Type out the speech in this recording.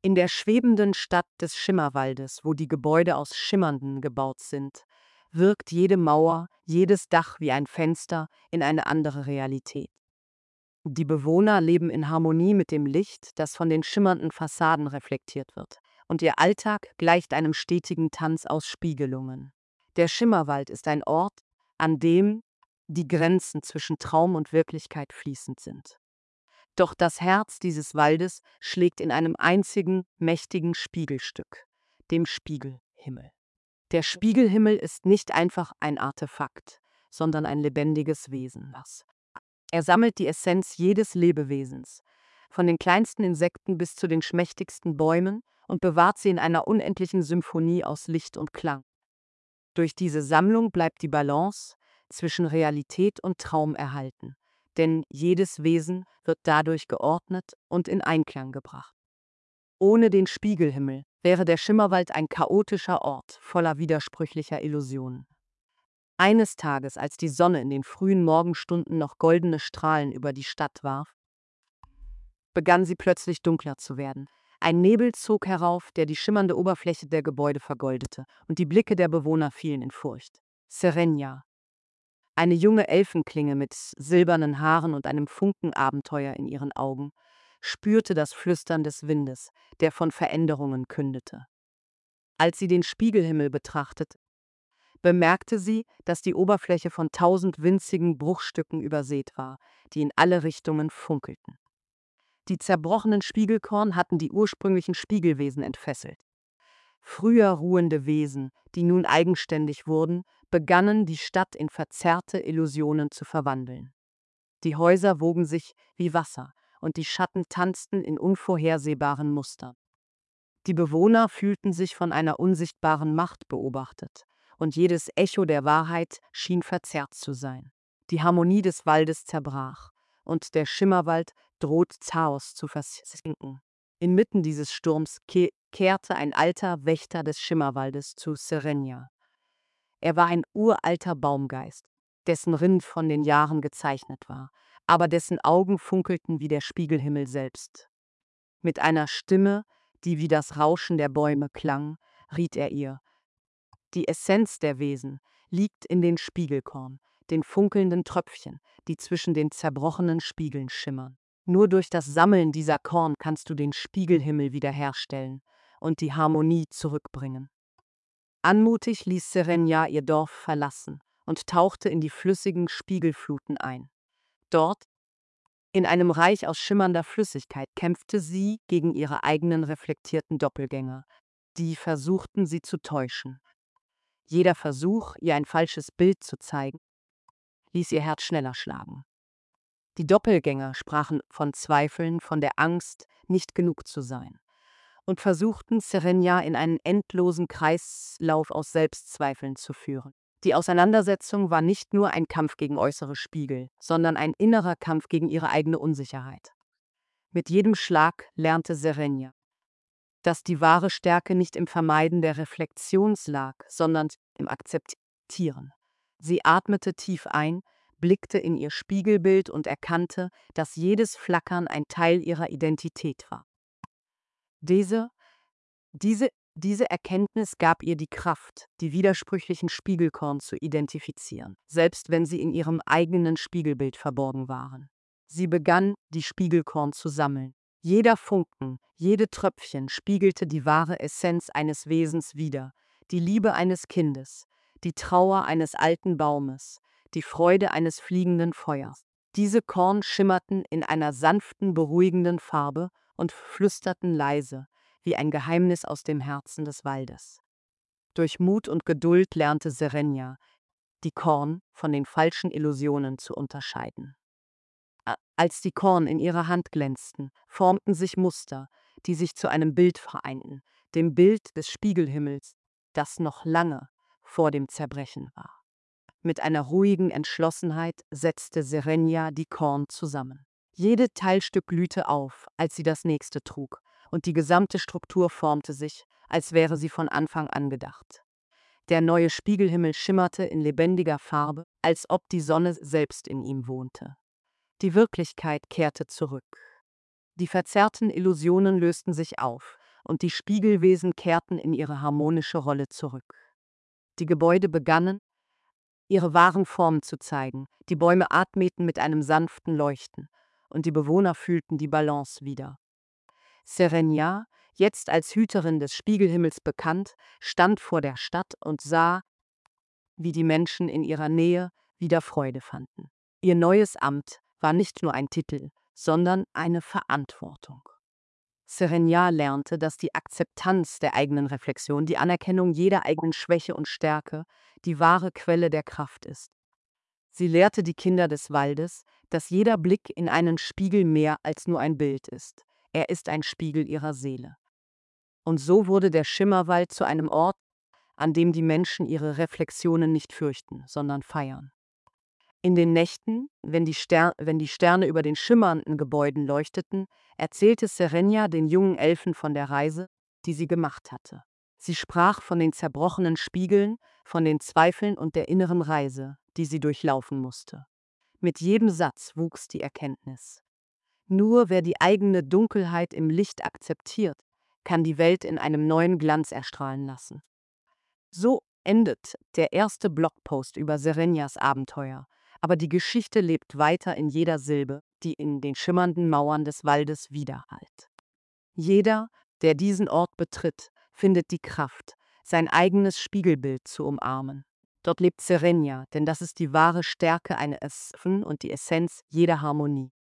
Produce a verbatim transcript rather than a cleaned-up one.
In der schwebenden Stadt des Schimmerwaldes, wo die Gebäude aus Schimmernden gebaut sind, wirkt jede Mauer, jedes Dach wie ein Fenster in eine andere Realität. Die Bewohner leben in Harmonie mit dem Licht, das von den schimmernden Fassaden reflektiert wird, und ihr Alltag gleicht einem stetigen Tanz aus Spiegelungen. Der Schimmerwald ist ein Ort, an dem die Grenzen zwischen Traum und Wirklichkeit fließend sind. Doch das Herz dieses Waldes schlägt in einem einzigen, mächtigen Spiegelstück, dem Spiegelhimmel. Der Spiegelhimmel ist nicht einfach ein Artefakt, sondern ein lebendiges Wesen. Er sammelt die Essenz jedes Lebewesens, von den kleinsten Insekten bis zu den schmächtigsten Bäumen, und bewahrt sie in einer unendlichen Symphonie aus Licht und Klang. Durch diese Sammlung bleibt die Balance zwischen Realität und Traum erhalten, denn jedes Wesen wird dadurch geordnet und in Einklang gebracht. Ohne den Spiegelhimmel wäre der Schimmerwald ein chaotischer Ort voller widersprüchlicher Illusionen. Eines Tages, als die Sonne in den frühen Morgenstunden noch goldene Strahlen über die Stadt warf, begann sie plötzlich dunkler zu werden. Ein Nebel zog herauf, der die schimmernde Oberfläche der Gebäude vergoldete, und die Blicke der Bewohner fielen in Furcht. Serenia, eine junge Elfenklinge mit silbernen Haaren und einem Funken Abenteuer in ihren Augen, spürte das Flüstern des Windes, der von Veränderungen kündete. Als sie den Spiegelhimmel betrachtete, bemerkte sie, dass die Oberfläche von tausend winzigen Bruchstücken übersät war, die in alle Richtungen funkelten. Die zerbrochenen Spiegelkorn hatten die ursprünglichen Spiegelwesen entfesselt. Früher ruhende Wesen, die nun eigenständig wurden, begannen die Stadt in verzerrte Illusionen zu verwandeln. Die Häuser wogen sich wie Wasser, und die Schatten tanzten in unvorhersehbaren Mustern. Die Bewohner fühlten sich von einer unsichtbaren Macht beobachtet, und jedes Echo der Wahrheit schien verzerrt zu sein. Die Harmonie des Waldes zerbrach, und der Schimmerwald droht Chaos zu versinken. Inmitten dieses Sturms ke kehrte ein alter Wächter des Schimmerwaldes zu Serenia. Er war ein uralter Baumgeist, dessen Rind von den Jahren gezeichnet war, aber dessen Augen funkelten wie der Spiegelhimmel selbst. Mit einer Stimme, die wie das Rauschen der Bäume klang, riet er ihr: Die Essenz der Wesen liegt in den Spiegelkorn, den funkelnden Tröpfchen, die zwischen den zerbrochenen Spiegeln schimmern. Nur durch das Sammeln dieser Korn kannst du den Spiegelhimmel wiederherstellen und die Harmonie zurückbringen. Anmutig ließ Serenia ihr Dorf verlassen und tauchte in die flüssigen Spiegelfluten ein. Dort, in einem Reich aus schimmernder Flüssigkeit, kämpfte sie gegen ihre eigenen reflektierten Doppelgänger, die versuchten, sie zu täuschen. Jeder Versuch, ihr ein falsches Bild zu zeigen, ließ ihr Herz schneller schlagen. Die Doppelgänger sprachen von Zweifeln, von der Angst, nicht genug zu sein, und versuchten, Serenia in einen endlosen Kreislauf aus Selbstzweifeln zu führen. Die Auseinandersetzung war nicht nur ein Kampf gegen äußere Spiegel, sondern ein innerer Kampf gegen ihre eigene Unsicherheit. Mit jedem Schlag lernte Serenia, dass die wahre Stärke nicht im Vermeiden der Reflexion lag, sondern im Akzeptieren. Sie atmete tief ein, blickte in ihr Spiegelbild und erkannte, dass jedes Flackern ein Teil ihrer Identität war. Diese, diese, diese Erkenntnis gab ihr die Kraft, die widersprüchlichen Spiegelkorn zu identifizieren, selbst wenn sie in ihrem eigenen Spiegelbild verborgen waren. Sie begann, die Spiegelkorn zu sammeln. Jeder Funken, jede Tröpfchen spiegelte die wahre Essenz eines Wesens wider, die Liebe eines Kindes, die Trauer eines alten Baumes, die Freude eines fliegenden Feuers. Diese Korn schimmerten in einer sanften, beruhigenden Farbe und flüsterten leise, wie ein Geheimnis aus dem Herzen des Waldes. Durch Mut und Geduld lernte Serenia, die Korn von den falschen Illusionen zu unterscheiden. Als die Korn in ihrer Hand glänzten, formten sich Muster, die sich zu einem Bild vereinten, dem Bild des Spiegelhimmels, das noch lange vor dem Zerbrechen war. Mit einer ruhigen Entschlossenheit setzte Serenia die Korn zusammen. Jede Teilstück glühte auf, als sie das nächste trug, und die gesamte Struktur formte sich, als wäre sie von Anfang an gedacht. Der neue Spiegelhimmel schimmerte in lebendiger Farbe, als ob die Sonne selbst in ihm wohnte. Die Wirklichkeit kehrte zurück. Die verzerrten Illusionen lösten sich auf, und die Spiegelwesen kehrten in ihre harmonische Rolle zurück. Die Gebäude begannen, ihre wahren Formen zu zeigen, die Bäume atmeten mit einem sanften Leuchten, und die Bewohner fühlten die Balance wieder. Serenia, jetzt als Hüterin des Spiegelhimmels bekannt, stand vor der Stadt und sah, wie die Menschen in ihrer Nähe wieder Freude fanden. Ihr neues Amt war nicht nur ein Titel, sondern eine Verantwortung. Serenia lernte, dass die Akzeptanz der eigenen Reflexion, die Anerkennung jeder eigenen Schwäche und Stärke, die wahre Quelle der Kraft ist. Sie lehrte die Kinder des Waldes, dass jeder Blick in einen Spiegel mehr als nur ein Bild ist. Er ist ein Spiegel ihrer Seele. Und so wurde der Schimmerwald zu einem Ort, an dem die Menschen ihre Reflexionen nicht fürchten, sondern feiern. In den Nächten, wenn die, Ster wenn die Sterne über den schimmernden Gebäuden leuchteten, erzählte Serenia den jungen Elfen von der Reise, die sie gemacht hatte. Sie sprach von den zerbrochenen Spiegeln, von den Zweifeln und der inneren Reise, die sie durchlaufen musste. Mit jedem Satz wuchs die Erkenntnis. Nur wer die eigene Dunkelheit im Licht akzeptiert, kann die Welt in einem neuen Glanz erstrahlen lassen. So endet der erste Blogpost über Serenias Abenteuer, aber die Geschichte lebt weiter in jeder Silbe, die in den schimmernden Mauern des Waldes widerhallt. Jeder, der diesen Ort betritt, findet die Kraft, sein eigenes Spiegelbild zu umarmen. Dort lebt Serenia, denn das ist die wahre Stärke eines Essen und die Essenz jeder Harmonie.